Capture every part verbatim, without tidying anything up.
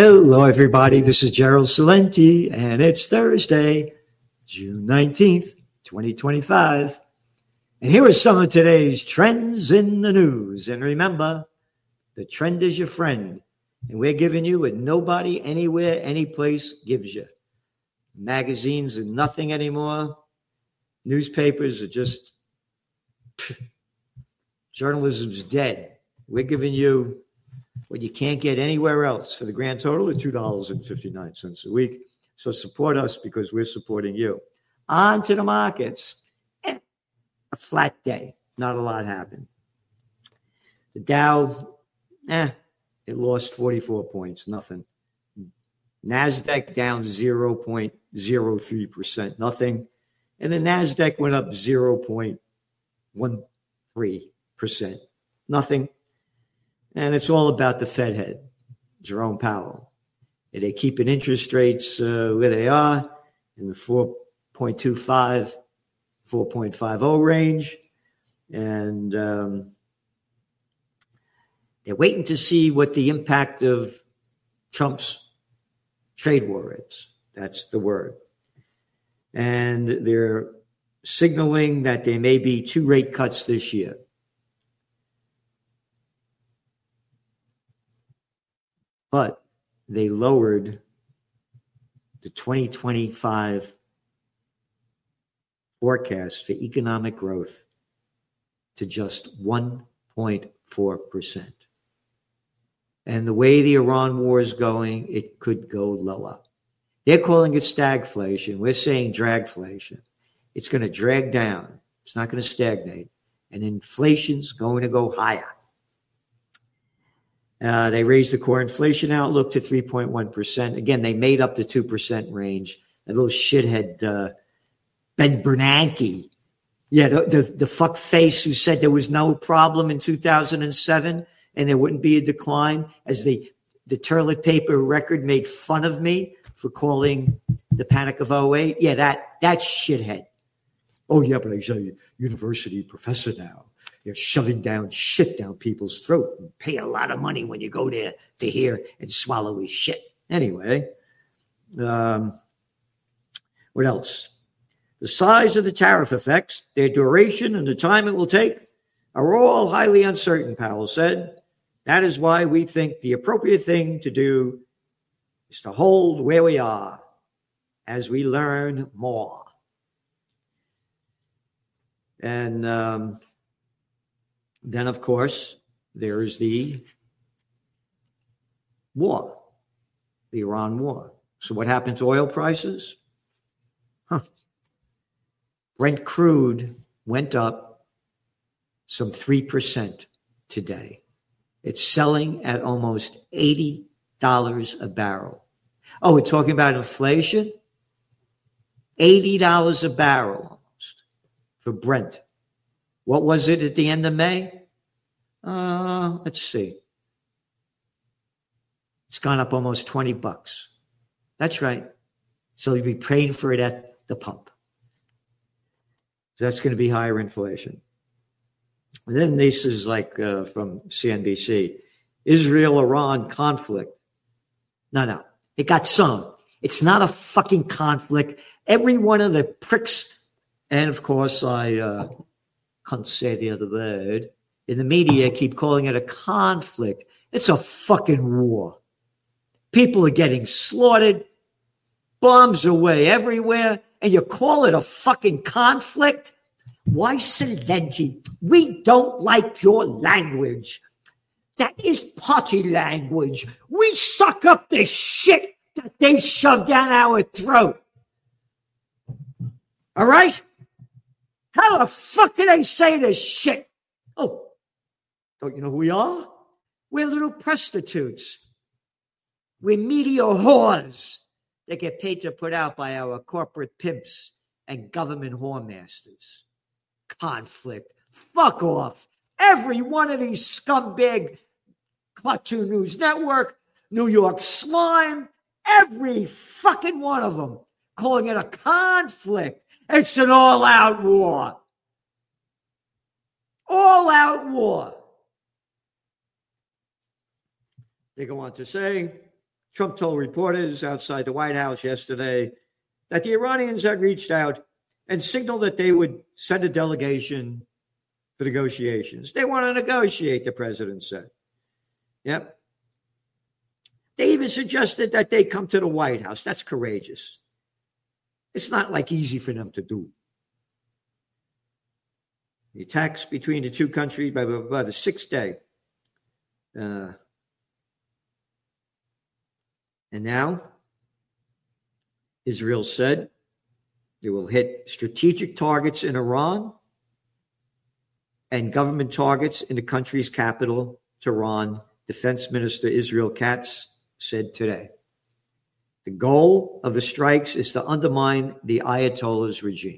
Hello, everybody. This is Gerald Salenti, and it's Thursday, June nineteenth, twenty twenty-five. And here are some of today's trends in the news. And remember, the trend is your friend, and we're giving you what nobody, anywhere, any place gives you. Magazines are nothing anymore. Newspapers are just, pff, journalism's dead. We're giving you what you can't get anywhere else for the grand total of two dollars and fifty-nine cents a week. So support us because we're supporting you. On to the markets. Eh, a flat day. Not a lot happened. The Dow, eh, it lost forty-four points. Nothing. NASDAQ down zero point zero three percent. Nothing. And the NASDAQ went up zero point one three percent. Nothing. And it's all about the Fed head, Jerome Powell. And they keeping interest rates uh, where they are in the four point two five, four point five zero range. And um, they're waiting to see what the impact of Trump's trade war is. That's the word. And they're signaling that there may be two rate cuts this year. But they lowered the twenty twenty-five forecast for economic growth to just one point four percent. And the way the Iran war is going, it could go lower. They're calling it stagflation. We're saying dragflation. It's going to drag down. It's not going to stagnate. And inflation's going to go higher. Uh, they raised the core inflation outlook to three point one percent. Again, they made up the two percent range. That little shithead, uh, Ben Bernanke. Yeah, the, the, the fuck face who said there was no problem in two thousand seven and there wouldn't be a decline, as the, the toilet paper record made fun of me for calling the Panic of oh eight. Yeah, that, that shithead. Oh, yeah, but he's a university professor now. You're shoving down shit down people's throat and pay a lot of money when you go there to hear and swallow his shit. Anyway, um, what else? The size of the tariff effects, their duration, and the time it will take are all highly uncertain, Powell said. That is why we think the appropriate thing to do is to hold where we are as we learn more. And um, then, of course, there is the war, the Iran war. So what happened to oil prices? Huh. Brent crude went up some three percent today. It's selling at almost eighty dollars a barrel. Oh, we're talking about inflation? eighty dollars a barrel almost for Brent. What was it at the end of May? Uh, let's see. It's gone up almost twenty bucks. That's right. So you'll be paying for it at the pump. So that's going to be higher inflation. And then this is like uh, from C N B C. Israel-Iran conflict. No, no. It got some. It's not a fucking conflict. Every one of the pricks, and of course I uh, can't say the other word, in the media keep calling it a conflict. It's a fucking war. People are getting slaughtered. Bombs away everywhere. And you call it a fucking conflict? Why, Salenti, we don't like your language. That is party language. We suck up the shit that they shove down our throat. All right? How the fuck do they say this shit? Oh, don't you know who we are? We're little prostitutes. We're media whores that get paid to put out by our corporate pimps and government whoremasters. Conflict. Fuck off. Every one of these scumbag Cartoon News Network, New York Slime, every fucking one of them calling it a conflict. It's an all-out war. All-out war. They go on to say, Trump told reporters outside the White House yesterday that the Iranians had reached out and signaled that they would send a delegation for negotiations. They want to negotiate, the president said. Yep. They even suggested that they come to the White House. That's courageous. It's not like easy for them to do. The attacks between the two countries by, by, by the sixth day. Uh, and now, Israel said they will hit strategic targets in Iran and government targets in the country's capital, Tehran, Defense Minister Israel Katz said today. The goal of the strikes is to undermine the Ayatollah's regime.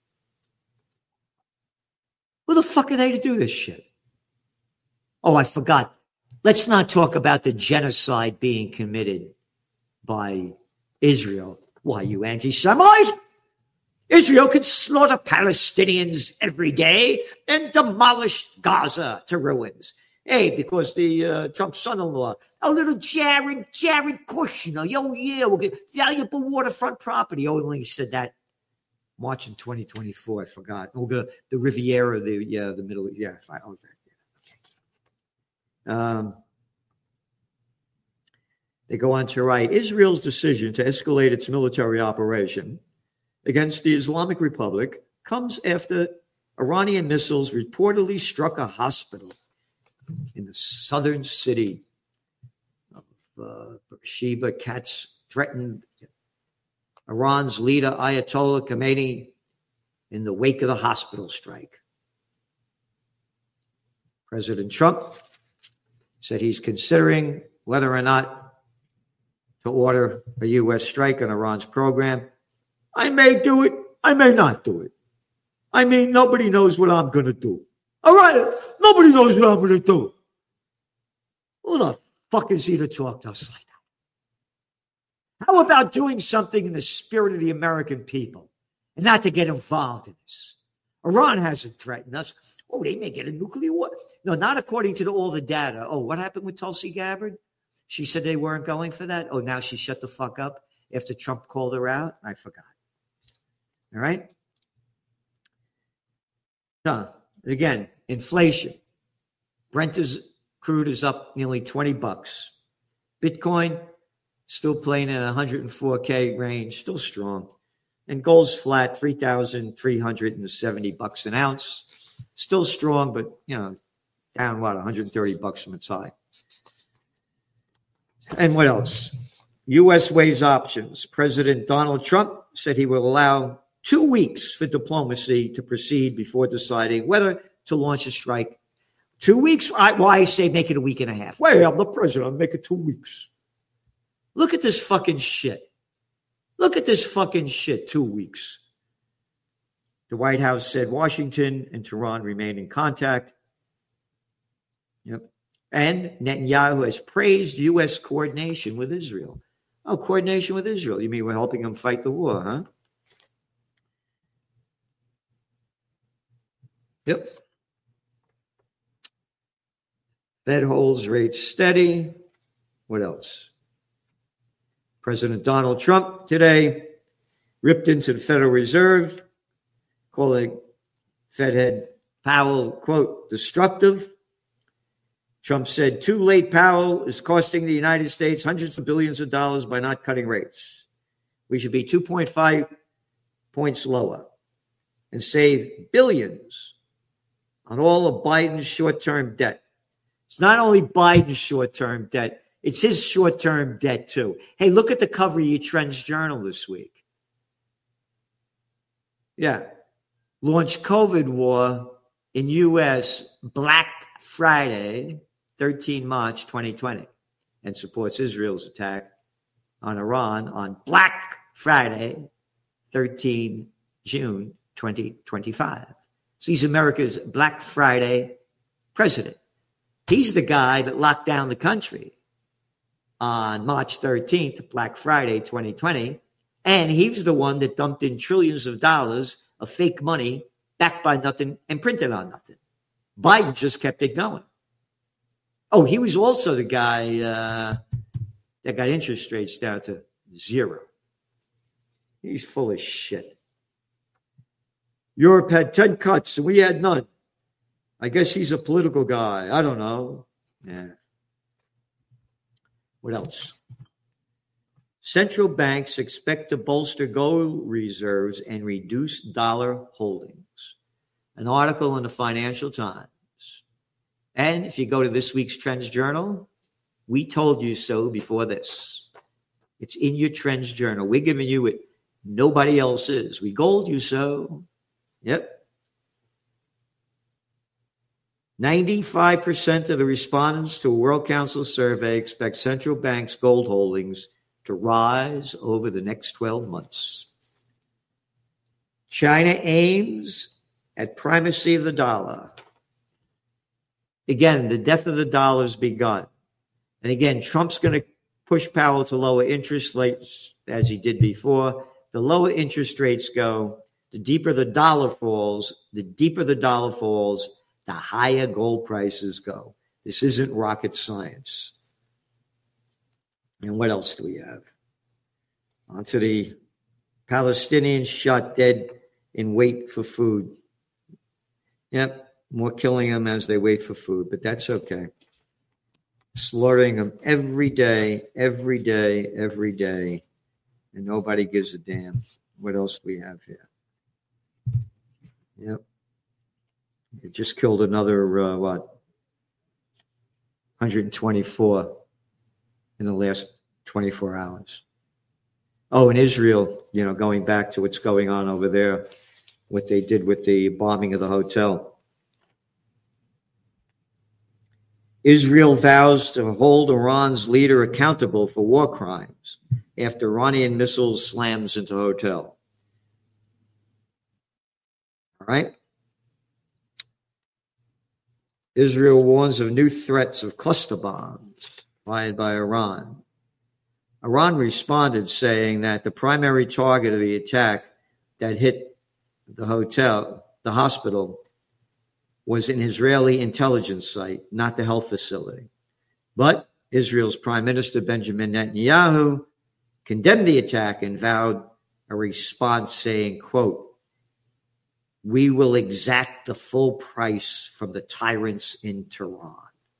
Who the fuck are they to do this shit? Oh, I forgot. Let's not talk about the genocide being committed by Israel. Why, you anti-Semite? Israel could slaughter Palestinians every day and demolish Gaza to ruins. Hey, because the uh, Trump son-in-law, oh, little Jared, Jared Kushner, oh, yeah, we'll get valuable waterfront property. Oh, only said that March in twenty twenty-four. I forgot. We'll go the Riviera, the yeah, the Middle, yeah, fine. Oh, okay. Um, they go on to write, Israel's decision to escalate its military operation against the Islamic Republic comes after Iranian missiles reportedly struck a hospital in the southern city of uh, Beersheba. Katz threatened Iran's leader, Ayatollah Khamenei, in the wake of the hospital strike. President Trump said he's considering whether or not to order a U S strike on Iran's program. I may do it. I may not do it. I mean, nobody knows what I'm going to do. All right. Nobody knows what I'm going to do. Who the fuck is he to talk to us like that? How about doing something in the spirit of the American people and not to get involved in this? Iran hasn't threatened us. Oh, they may get a nuclear war. No, not according to the, all the data. Oh, what happened with Tulsi Gabbard? She said they weren't going for that. Oh, now she shut the fuck up after Trump called her out. I forgot. All right. No, again, inflation. Brent is crude is up nearly twenty bucks. Bitcoin still playing in one hundred four K range, still strong. And gold's flat, three thousand three hundred seventy bucks an ounce. Still strong, but, you know, down, what, one hundred thirty bucks from its high. And what else? U S waives options. President Donald Trump said he will allow two weeks for diplomacy to proceed before deciding whether to launch a strike. Two weeks? I, why I say make it a week and a half. Well, I'm the president. I'll make it two weeks. Look at this fucking shit. Look at this fucking shit. Two weeks. The White House said Washington and Tehran remain in contact. Yep. And Netanyahu has praised U S coordination with Israel. Oh, coordination with Israel. You mean we're helping them fight the war, huh? Yep. Fed holds rates steady. What else? President Donald Trump today ripped into the Federal Reserve, calling Fed head Powell, quote, destructive. Trump said, too late, Powell is costing the United States hundreds of billions of dollars by not cutting rates. We should be two point five points lower and save billions on all of Biden's short-term debt. It's not only Biden's short-term debt, it's his short-term debt too. Hey, look at the cover of your Trends Journal this week. Yeah. Launched COVID war in U S Black Friday, thirteenth of March, twenty twenty, and supports Israel's attack on Iran on Black Friday, thirteenth of June, twenty twenty-five. So he's America's Black Friday president. He's the guy that locked down the country on March thirteenth, Black Friday, twenty twenty. And he was the one that dumped in trillions of dollars of fake money backed by nothing and printed on nothing. Biden just kept it going. Oh, he was also the guy uh, that got interest rates down to zero. He's full of shit. Europe had ten cuts and we had none. I guess he's a political guy. I don't know. Yeah. What else? Central banks expect to bolster gold reserves and reduce dollar holdings. An article in the Financial Times. And if you go to this week's Trends Journal, we told you so before this. It's in your Trends Journal. We're giving you it. Nobody else is. We told you so. Yep. ninety-five percent of the respondents to a World Council survey expect central banks' gold holdings to rise over the next twelve months. China aims at primacy of the dollar. Again, the death of the dollar has begun. And again, Trump's going to push Powell to lower interest rates as he did before. The lower interest rates go, the deeper the dollar falls, the deeper the dollar falls, the higher gold prices go. This isn't rocket science. And what else do we have? On to the Palestinians shot dead in wait for food. Yep, more killing them as they wait for food, but that's okay. Slaughtering them every day, every day, every day, and nobody gives a damn. What else do we have here? Yep. It just killed another, uh, what, one hundred twenty-four in the last twenty-four hours. Oh, in Israel, you know, going back to what's going on over there, what they did with the bombing of the hotel. Israel vows to hold Iran's leader accountable for war crimes after Iranian missiles slams into hotel. All right. Israel warns of new threats of cluster bombs fired by Iran. Iran responded saying that the primary target of the attack that hit the hotel, the hospital, was an Israeli intelligence site, not the health facility. But Israel's Prime Minister Benjamin Netanyahu condemned the attack and vowed a response saying, quote, "We will exact the full price from the tyrants in Tehran."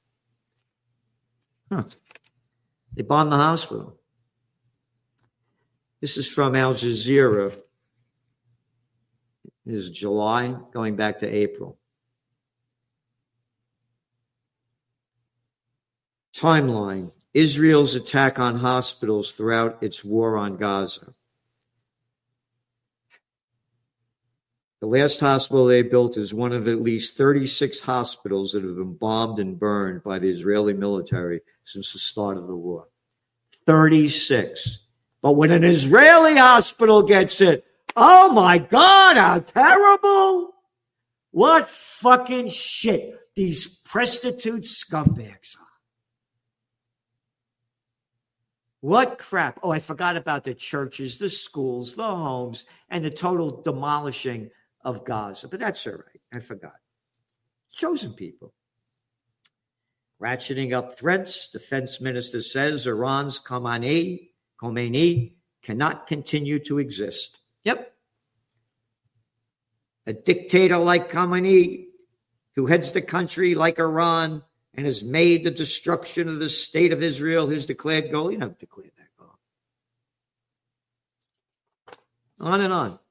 Huh. They bombed the hospital. This is from Al Jazeera. This is July, going back to April. Timeline. Israel's attack on hospitals throughout its war on Gaza. The last hospital they built is one of at least thirty-six hospitals that have been bombed and burned by the Israeli military since the start of the war. thirty-six. But when an Israeli hospital gets hit, oh my God, how terrible. What fucking shit these prostitute scumbags are. What crap. Oh, I forgot about the churches, the schools, the homes, and the total demolishing of Gaza. But that's all right. I forgot. Chosen people. Ratcheting up threats. Defense minister says Iran's Khamenei, Khomeini cannot continue to exist. Yep. A dictator like Khamenei, who heads the country like Iran and has made the destruction of the state of Israel his declared goal. He never declared that goal. On and on.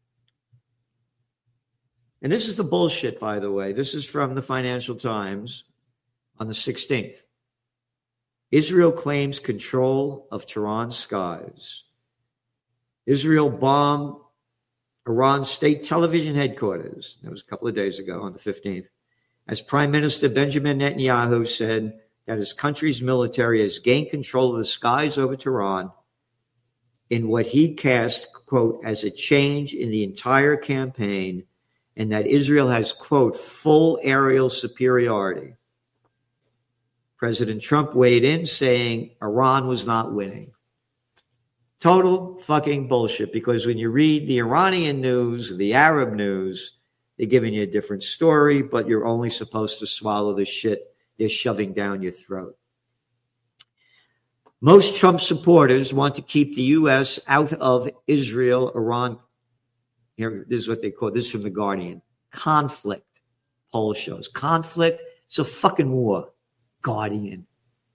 And this is the bullshit, by the way. This is from the Financial Times on the sixteenth. Israel claims control of Tehran's skies. Israel bombed Iran's state television headquarters. That was a couple of days ago on the fifteenth. As Prime Minister Benjamin Netanyahu said that his country's military has gained control of the skies over Tehran in what he cast, quote, as a change in the entire campaign, and that Israel has, quote, full aerial superiority. President Trump weighed in saying Iran was not winning. Total fucking bullshit, because when you read the Iranian news, the Arab news, they're giving you a different story, but you're only supposed to swallow the shit they're shoving down your throat. Most Trump supporters want to keep the U S out of Israel, Iran. Here, this is what they call this is from The Guardian. Conflict. Poll shows. Conflict. It's a fucking war. Guardian.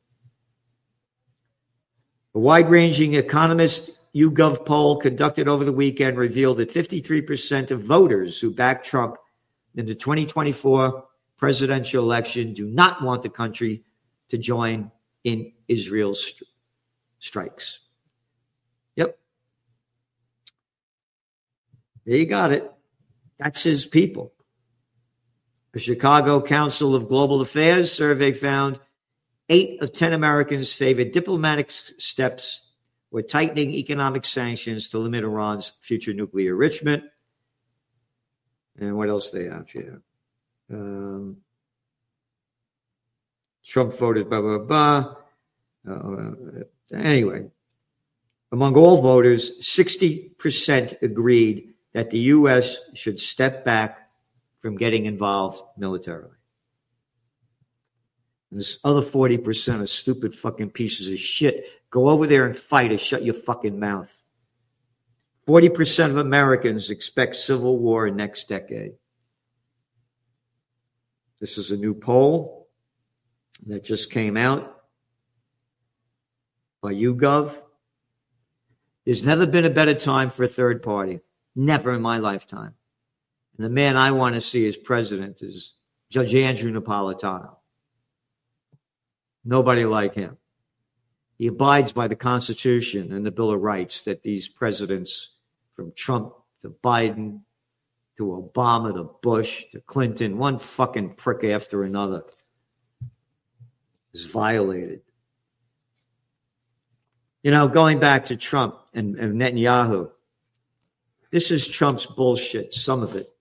A wide-ranging economist YouGov poll conducted over the weekend revealed that fifty-three percent of voters who backed Trump in the twenty twenty-four presidential election do not want the country to join in Israel's st- strikes. Yep. There you got it. That's his people. The Chicago Council of Global Affairs survey found eight of ten Americans favored diplomatic steps or tightening economic sanctions to limit Iran's future nuclear enrichment. And what else they have here? Um, Trump voted blah, blah, blah. Uh, anyway, among all voters, sixty percent agreed that the U S should step back from getting involved militarily. And this other forty percent of stupid fucking pieces of shit go over there and fight or shut your fucking mouth. forty percent of Americans expect civil war in next decade. This is a new poll that just came out by YouGov. There's never been a better time for a third party. Never in my lifetime. And the man I want to see as president is Judge Andrew Napolitano. Nobody like him. He abides by the Constitution and the Bill of Rights that these presidents, from Trump to Biden to Obama to Bush to Clinton, one fucking prick after another, is violated. You know, going back to Trump and, and Netanyahu, this is Trump's bullshit, some of it.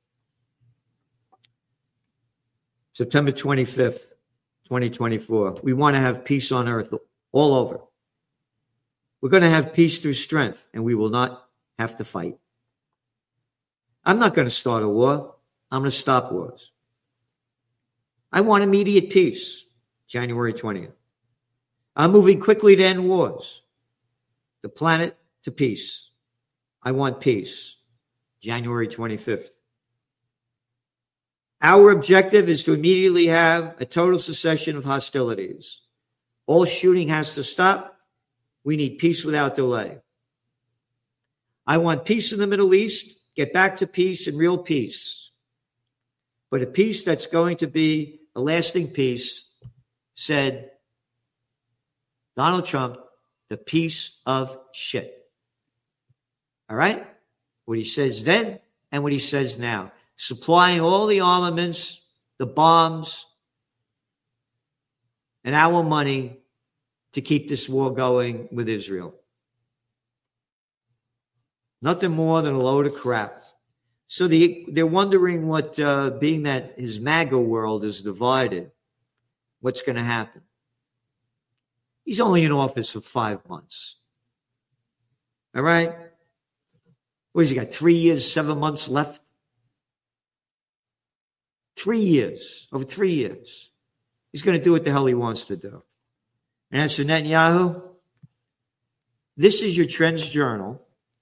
September twenty-fifth, twenty twenty-four. We want to have peace on earth all over. We're going to have peace through strength, and we will not have to fight. I'm not going to start a war. I'm going to stop wars. I want immediate peace, January twentieth. I'm moving quickly to end wars. The planet to peace. I want peace, January twenty-fifth. Our objective is to immediately have a total cessation of hostilities. All shooting has to stop. We need peace without delay. I want peace in the Middle East. Get back to peace and real peace. But a peace that's going to be a lasting peace, said Donald Trump, the piece of shit. All right? What he says then and what he says now. Supplying all the armaments, the bombs, and our money to keep this war going with Israel. Nothing more than a load of crap. So the, they're wondering what, uh, being that his MAGA world is divided, what's going to happen. He's only in office for five months. All right? What has he got? Three years, seven months left? Three years, over three years. He's going to do what the hell he wants to do. And as for Netanyahu, this is your Trends Journal.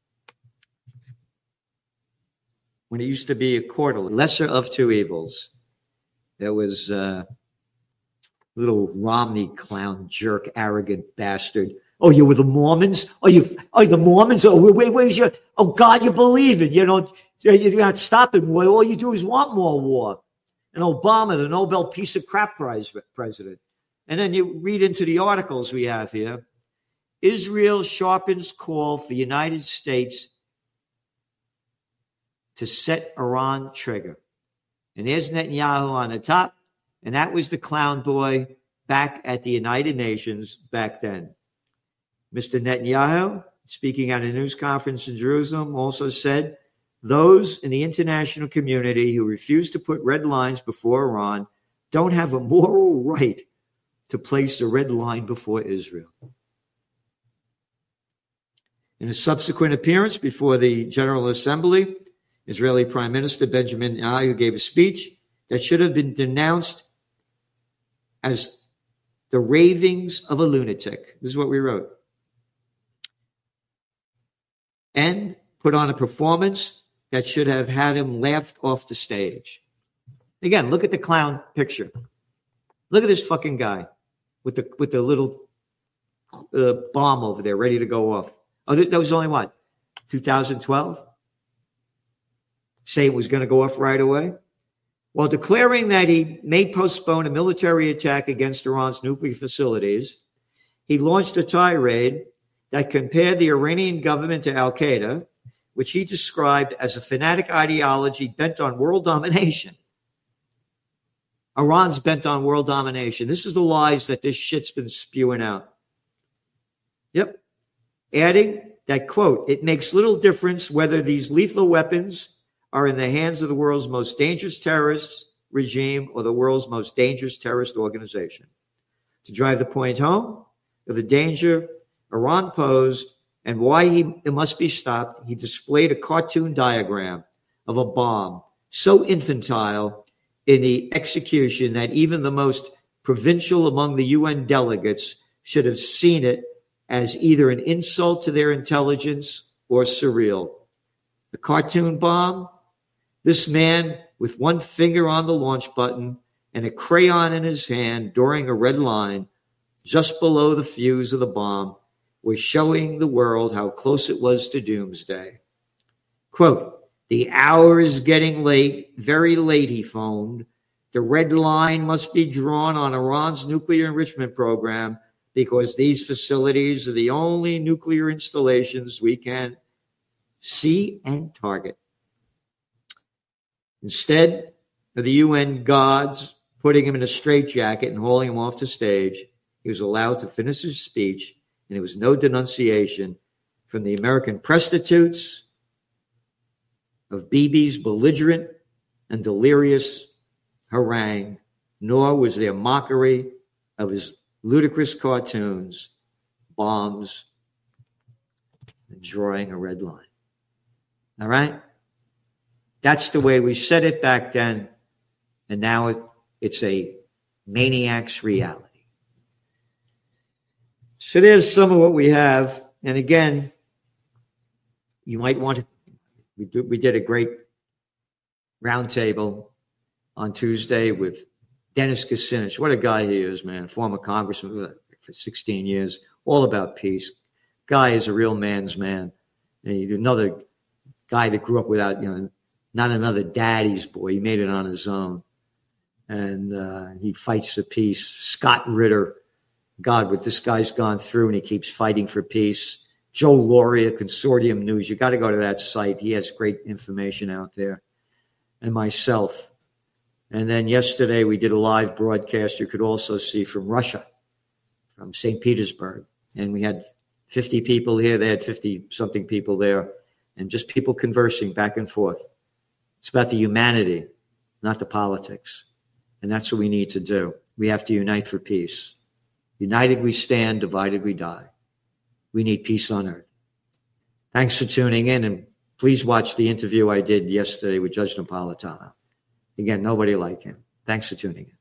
When it used to be a quarterly, lesser of two evils. There was a little Romney clown, jerk, arrogant bastard. Oh, you were the Mormons? Oh, you, oh, the Mormons? Oh, wait, where's your, oh, God, you believe it. You know, you're not stopping war. All you do is want more war. And Obama, the Nobel Peace of Crap Prize president. And then you read into the articles we have here. Israel sharpens call for United States to set Iran trigger. And there's Netanyahu on the top. And that was the clown boy back at the United Nations back then. Mister Netanyahu, speaking at a news conference in Jerusalem, also said, those in the international community who refuse to put red lines before Iran don't have a moral right to place a red line before Israel. In a subsequent appearance before the General Assembly, Israeli Prime Minister Benjamin Netanyahu gave a speech that should have been denounced as the ravings of a lunatic. This is what we wrote. and put on a performance that should have had him laughed off the stage. Again, look at the clown picture. Look at this fucking guy with the with the little uh, bomb over there ready to go off. Oh, that was only what? two thousand twelve? Say it was going to go off right away? While declaring that he may postpone a military attack against Iran's nuclear facilities, he launched a tirade that compared the Iranian government to Al-Qaeda, which he described as a fanatic ideology bent on world domination. Iran's bent on world domination. This is the lies that this shit's been spewing out. Yep. Adding that, quote, it makes little difference whether these lethal weapons are in the hands of the world's most dangerous terrorist regime or the world's most dangerous terrorist organization. To drive the point home of the danger Iran posed and why he, it must be stopped, he displayed a cartoon diagram of a bomb so infantile in the execution that even the most provincial among the U N delegates should have seen it as either an insult to their intelligence or surreal. The cartoon bomb, this man with one finger on the launch button and a crayon in his hand drawing a red line just below the fuse of the bomb, was showing the world how close it was to doomsday. Quote, the hour is getting late, very late, he phoned. The red line must be drawn on Iran's nuclear enrichment program because these facilities are the only nuclear installations we can see and target. Instead of the U N gods putting him in a straitjacket and hauling him off the stage, he was allowed to finish his speech, and there was no denunciation from the American prostitutes of Bibi's belligerent and delirious harangue, nor was there mockery of his ludicrous cartoons, bombs, and drawing a red line. All right? That's the way we said it back then, and now it, it's a maniac's reality. So there's some of what we have. And again, you might want to, we, do, we did a great roundtable on Tuesday with Dennis Kucinich. What a guy he is, man. Former congressman for sixteen years, all about peace. Guy is a real man's man. And another guy that grew up without, you know, not another daddy's boy. He made it on his own. And uh, he fights for peace. Scott Ritter. God, what this guy's gone through, and he keeps fighting for peace. Joe Lauria, Consortium News. You got to go to that site. He has great information out there. And myself. And then yesterday we did a live broadcast you could also see from Russia, from Saint Petersburg. And we had fifty people here. They had fifty-something people there. And just people conversing back and forth. It's about the humanity, not the politics. And that's what we need to do. We have to unite for peace. United we stand, divided we die. We need peace on earth. Thanks for tuning in, and please watch the interview I did yesterday with Judge Napolitano. Again, nobody like him. Thanks for tuning in.